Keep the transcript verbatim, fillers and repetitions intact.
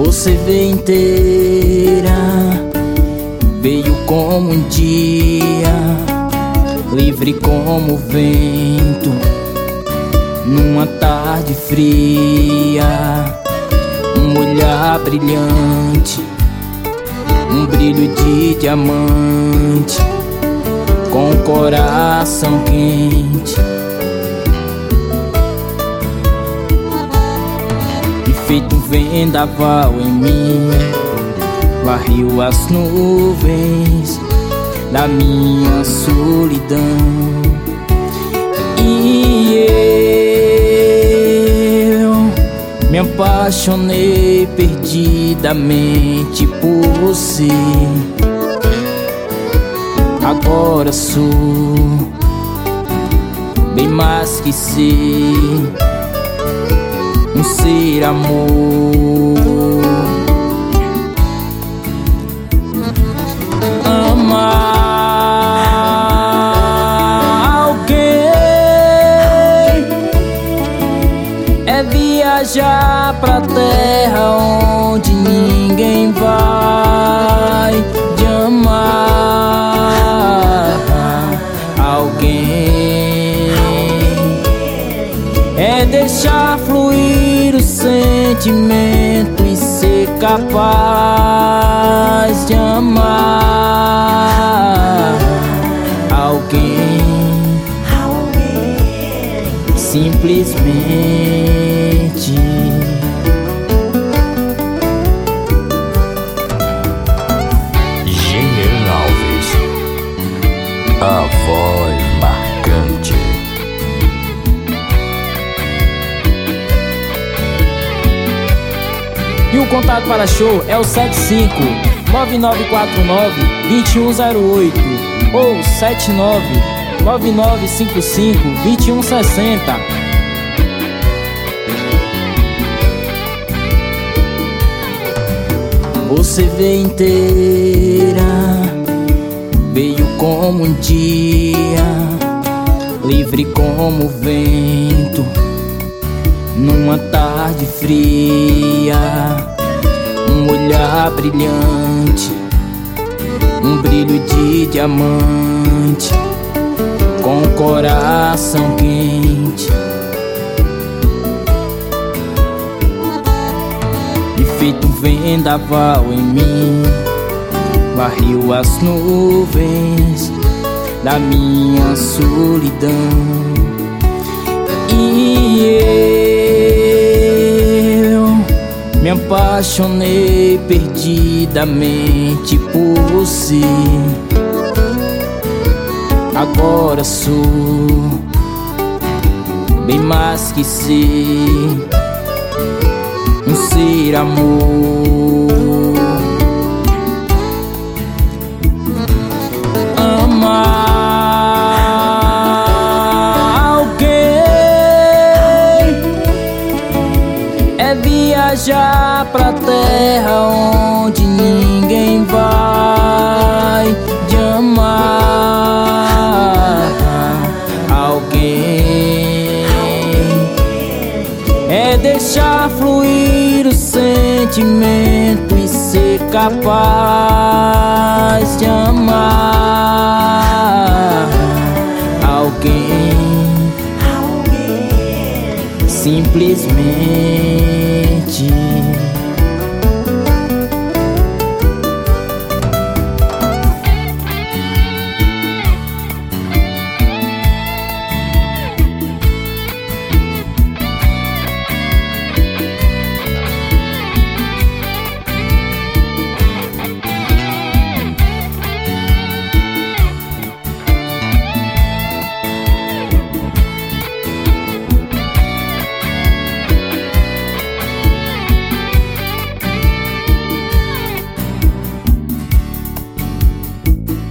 Você veio inteira, veio como um dia, livre como o vento, numa tarde fria. Um olhar brilhante, um brilho de diamante, com o coração quente. E feito um vendaval em mim, varreu as nuvens da minha solidão. E eu me apaixonei perdidamente por você. Agora sou bem mais que ser, um ser amor. Amar alguém é viajar pra terra onde ninguém vai. De amar alguém é deixar fluir o sentimento e ser capaz de amar alguém, simplesmente. Jean Alves, a voz marcante. E o contato para show é o sete cinco nove nove quatro nove dois um zero oito ou sete nove nove nove cinco cinco dois um seis zero. Você veio inteira, veio como um dia, livre como o vento, numa tarde fria. Um olhar brilhante, um brilho de diamante, com o coração quente. E feito um vendaval em mim, varreu as nuvens da minha solidão. E eu me apaixonei perdidamente por você. Agora sou bem mais que ser, um ser amor. Amar alguém é viajar pra terra onde ninguém vai. De amar alguém é deixar fluir o sentimento e ser capaz de amar alguém, simplesmente.